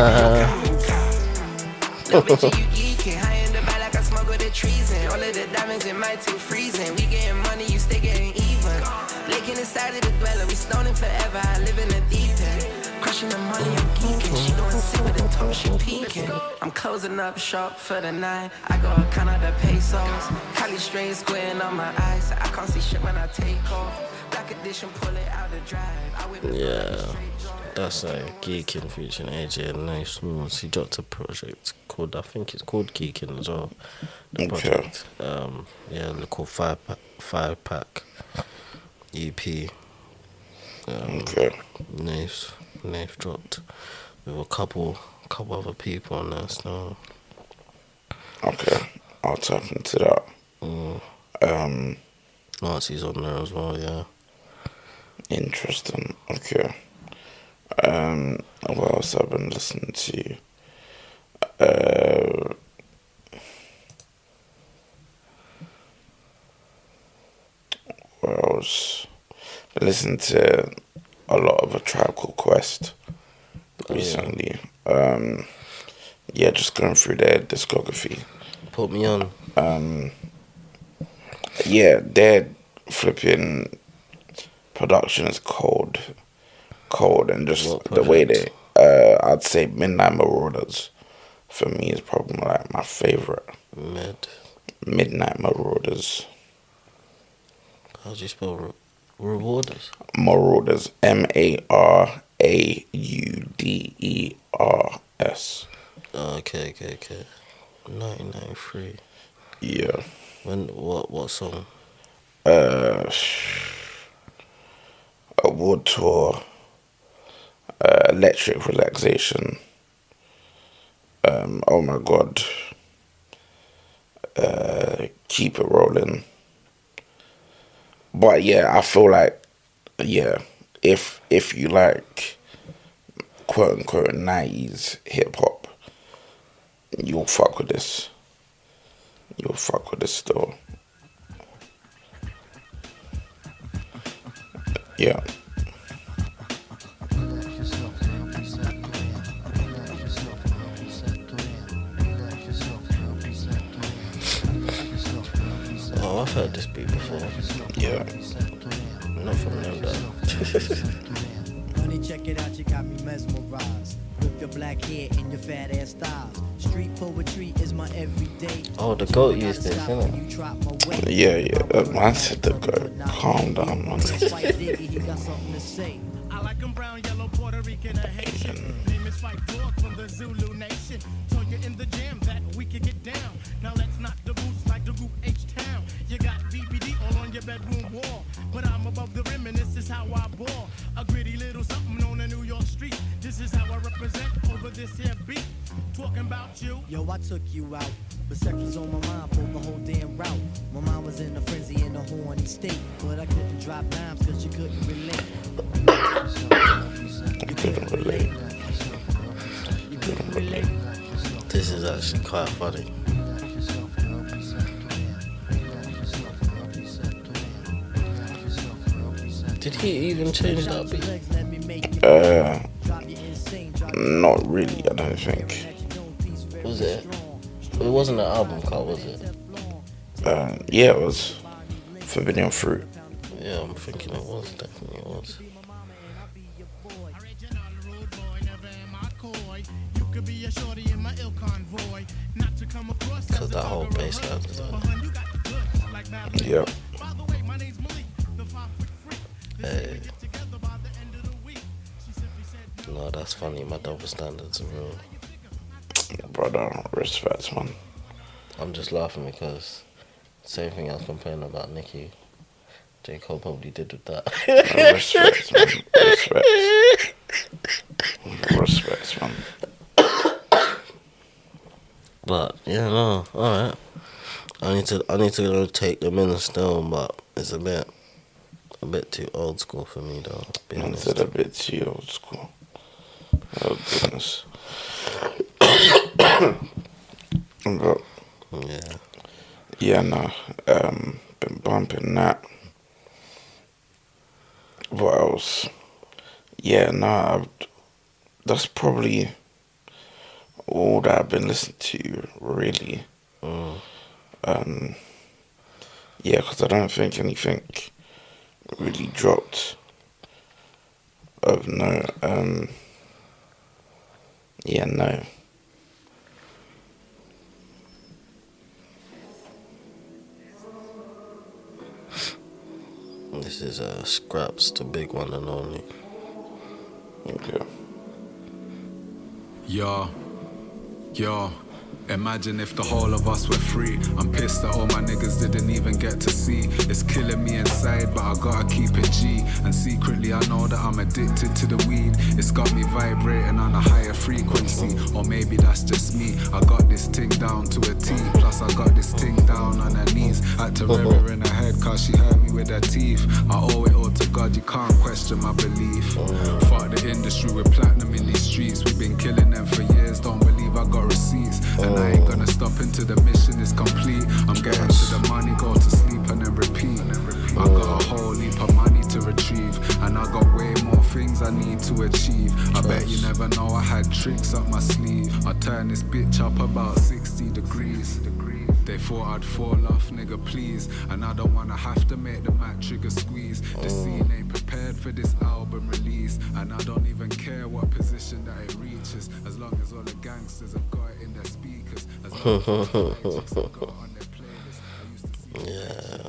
Little bitch, you geeking. High in the bag like I smuggle the treason. All of the diamonds in my teeth freezing. We getting money, you stay getting even. Licking inside of the dweller, we stoning forever. I live in the deep end. Crushing the money, I'm geeking. She going sick with the top, she peeking. I'm closing up shop for the night. I got Canada pesos. Cali strain squaring on my eyes. I can't see shit when I take off. Black edition, pull it out the drive. I whip it
Yeah, that's Geekin featuring AJ and Nice Smalls. He dropped a project called, I think it's called Geekin as well. The project, yeah, they're called five pack EP. Nice dropped with a couple other people on there. So
Okay, I'll tap into that.
Nazi's on there as well. Yeah.
Interesting. Okay. What else I've been listening to? What else? Been listening to a lot of A Tribe Called Quest recently. Yeah, just going through their discography.
Put me on.
Yeah, their flipping production is cold, and just
What
the way
project?
they, I'd say Midnight Marauders for me is probably like my favorite. Midnight Marauders.
How do you spell rewarders?
Marauders, Marauders.
Oh, okay. 1993.
Yeah.
When what song?
Award Tour, Electric Relaxation. Oh my God. Keep It Rolling. But yeah, I feel like, yeah, if you like quote unquote 90s hip hop, you'll fuck with this. You'll fuck with this still. Yeah.
Oh, I've heard this beat before.
Yeah.
Not from them though.
Honey, check it out, you got me mesmerized. With your black hair and your fat ass thighs. Street poetry is my everyday.
Oh, the GOAT used this, innit?
Yeah. Man said to go. Calm down, man.
He got something to say.
I like him brown, yellow, Puerto Rican, or Haitian. Name is Fight Dog from the Zulu Nation. Told you in the jam that we could get down. Now let's knock the boots like the group H-Town. You got BBD all on your bedroom wall. But I'm above the rim and this is how I ball. A gritty little something on the New York street. This is how I represent over this here beat. Talking about you.
Yo, I took you out. But sex was on my mind for the whole damn route. My mind was in a frenzy in a horny state. But I couldn't drop dimes cause you couldn't relate.
You couldn't relate.
This is actually quite funny. Did he even change that beat?
Not really, I don't think.
Was it? It wasn't an album cut, was it?
Yeah, it was Forbidden Fruit.
Yeah, I'm thinking it was. Definitely it was. Because that whole bass line was there.
Yep.
Hey. No, that's funny. My double standards are real.
Brother, respect, man.
I'm just laughing because same thing I was complaining about Nicki. J. Cole probably did with that.
Respect, man. Respect, man.
But yeah, no, alright. I need to take them in still, but it's a bit too old school for me though.
Man said a bit too old school. Oh goodness.
Yeah.
Yeah, no. Been bumping that. What else? Yeah, no. That's probably all that I've been listening to, really. Yeah, because I don't think anything really dropped of no. Yeah, no.
This is Scraps, the big one and only.
Okay.
Yo, imagine if the whole of us were free. I'm pissed that all my niggas didn't even get to see. It's killing me inside, but I gotta keep it G. And secretly I know that I'm addicted to the weed. It's got me vibrating on a higher frequency. Or maybe that's just me. I got this thing down to a T. Plus I got this thing down on her knees. Had to rev her in her head cause she hurt me with her teeth. I owe it all to God, you can't question my belief. Fuck the industry with platinum in these streets. We've been killing them for years, don't believe I got receipts. And I ain't gonna stop until the mission is complete. I'm getting to the money, go to sleep and then repeat. I got a whole heap of money to retrieve. And I got way more things I need to achieve. I bet you never know I had tricks up my sleeve. I turn this bitch up about 60 degrees. They thought I'd fall off, nigga, please. And I don't wanna have to make the mat trigger squeeze. The scene ain't prepared for this album release. And I don't even care what position that it reaches. As long as all the gangsters have got it in their speakers. As long as all the fighters have got it on their playlist. I used to see
Yeah.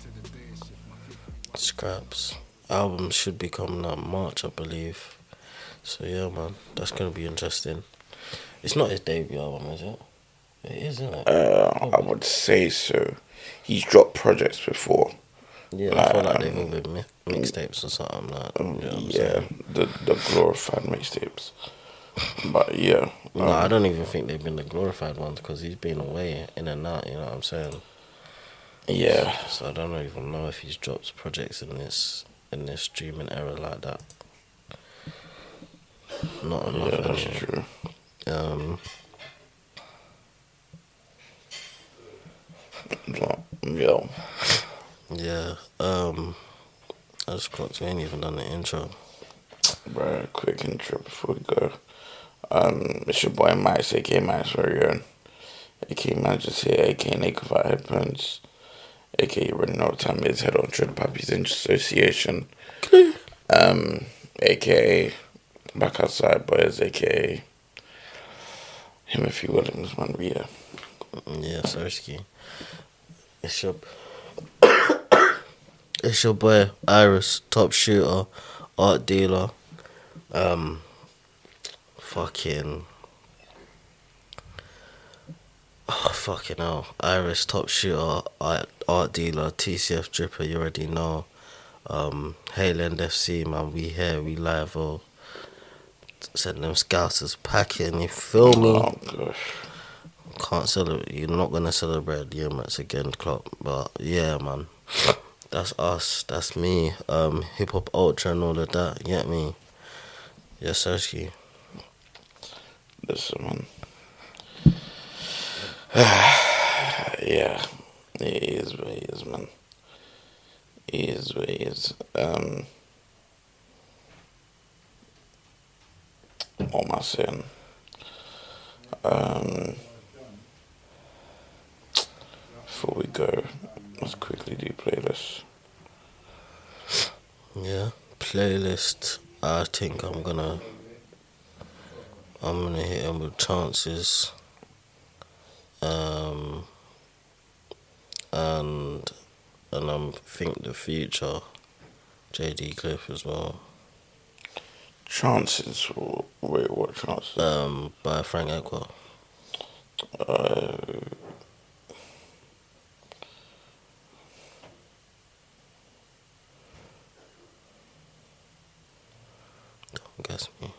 Scraps. Album should be coming out March, I believe. So yeah, man, that's gonna be interesting. It's not his debut album, is it? It is, isn't it?
I would say so. He's dropped projects before.
Yeah, I feel like they've all been mixtapes or something like that. You know what I'm
Yeah,
saying?
the glorified mixtapes. But yeah.
No, I don't even think they've been the glorified ones because he's been away in and out, you know what I'm saying?
Yeah.
So I don't even know if he's dropped projects in this streaming era like that. Not enough.
Yeah, that's
anyway.
true. Yeah.
Yeah. I just clocked we ain't even done the intro.
Right, quick intro before we go. It's your boy Max, aka Max Warrior, aka Managers here, aka Naked Fire Headphones, aka you already know what time it is, head on Trade Puppies Association, aka Back Outside Boys, aka Timothy Williams, man, yeah.
Yeah, Sersky. It's your boy Iris, top shooter, art dealer. Fucking hell. Iris, top shooter, art dealer, TCF dripper, you already know. Hayland FC, man, we here, we live, oh. Send them scousers packing, you feel me?
Oh gosh.
Can't celebrate, you're not gonna celebrate the Emirates again, Klopp, but yeah, man. That's us, that's me. Hip Hop Ultra and all of that, you get me? Yes, Sersky.
Listen, man. Yeah, it is what it is, man. It is what it is. What am I saying? Before we go, let's quickly do playlist.
Yeah, playlist. I think I'm gonna hit him with Chances. And I think The Future, JD Cliff as well.
Chances, wait, what chances?
By Frank Aqua. Don't guess me.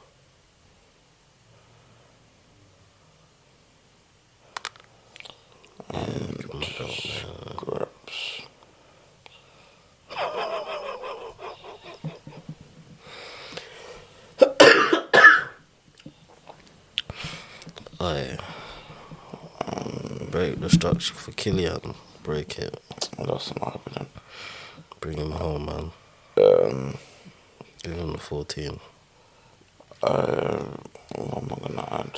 Scraps.
Break the structure for Killian. Break it.
What else am I happening?
Bring him home, man. Give him the 14.
What am I gonna add?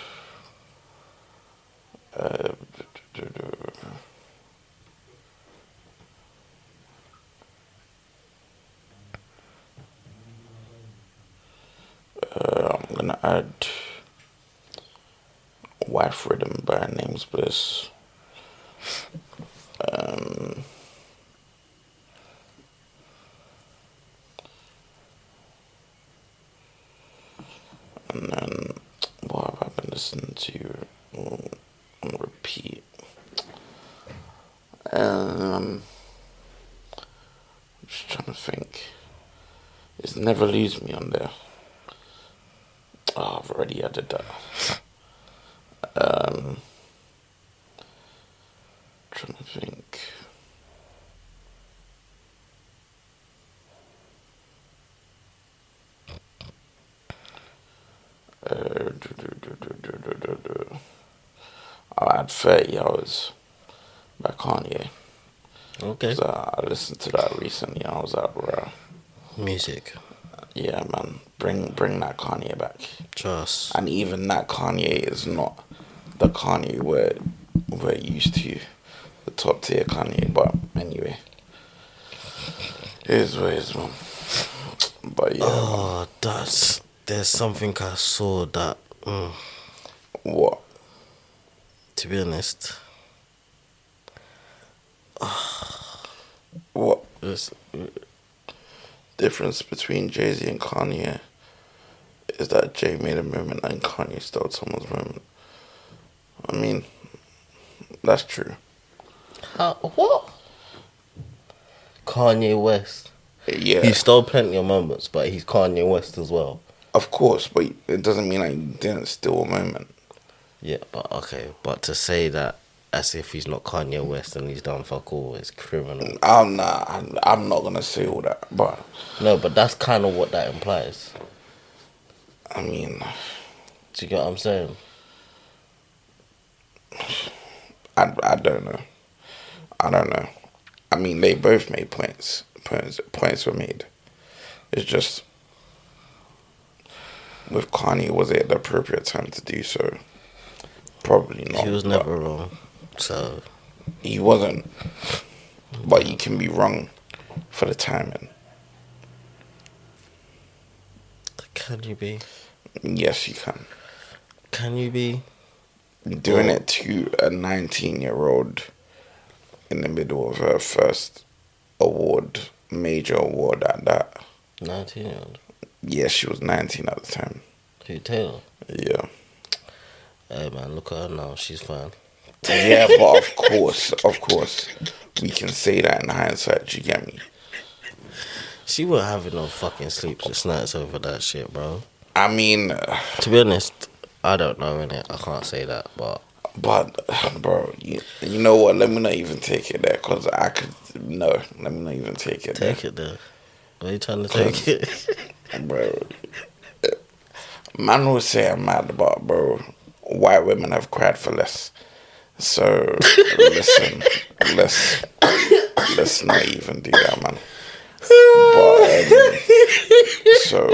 I'm gonna add Wife Rhythm by Names Bliss. And then what have I been listening to on repeat? I'm just trying to think. It's Never Lose Me on there. Oh, I've already added that. Trying to think. I had 30 Hours by Kanye.
Okay.
So I listened to that recently. I was like, bro.
Music.
Yeah, man. Bring that Kanye back.
Trust.
And even that Kanye is not the Kanye we're used to. The top tier Kanye. But anyway. It is what it is, man. But yeah.
Oh, there's something I saw that.
What?
To be honest.
What?
It's,
Difference between Jay-Z and Kanye is that Jay made a moment and Kanye stole someone's moment. I mean, that's true.
What? Kanye West.
Yeah.
He stole plenty of moments, but he's Kanye West as well.
Of course, but it doesn't mean he didn't steal a moment.
Yeah, but okay. But to say that as if he's not Kanye West and he's done fuck all is criminal.
I'm not gonna say all that, but
no, but that's kind of what that implies.
I mean,
do you get what I'm saying?
I don't know. I don't know. I mean, they both made points. Points were made. It's just with Kanye, was it the appropriate time to do so? Probably not.
He was never wrong. So
he wasn't, but you can be wrong for the timing.
Can you be?
Yes, you can.
Can you be?
Doing it to a 19-year-old in the middle of her first major award at that.
19-year-old?
Yeah, she was 19 at the time.
Who, Taylor?
Yeah.
Hey man, look at her now, she's fine.
Yeah, but of course, we can say that in hindsight, you get me?
She wasn't having no fucking sleepless nights over that shit, bro.
I mean...
to be honest, I don't know, innit? I can't say that, but...
But, bro, you know what? Let me not even take it there, because I could... No, let me not even take it there.
Take it there. Why are you trying to take it?
Bro, man will say I'm mad, but, bro, white women have cried for less. So, listen, let's not even do that, man. But, so,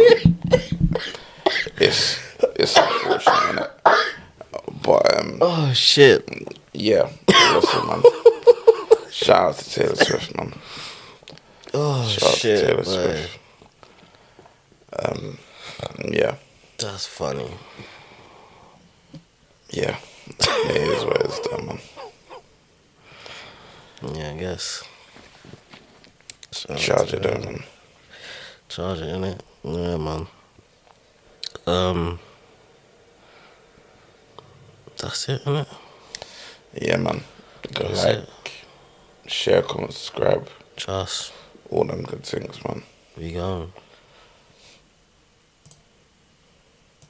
it's unfortunate, innit? But,
oh, shit.
Yeah, listen, man. Shout out to Taylor Swift, man.
Oh,
Shout
shit,
out to Taylor Swift. Yeah.
That's funny.
Yeah. It is what it's done, man.
Yeah, I guess.
Charge it though, man.
Charge it, innit? Yeah, man. That's it, innit?
Yeah, man. Go
That's
like,
it.
share, comment, subscribe.
Trust.
All them good things, man.
We gone.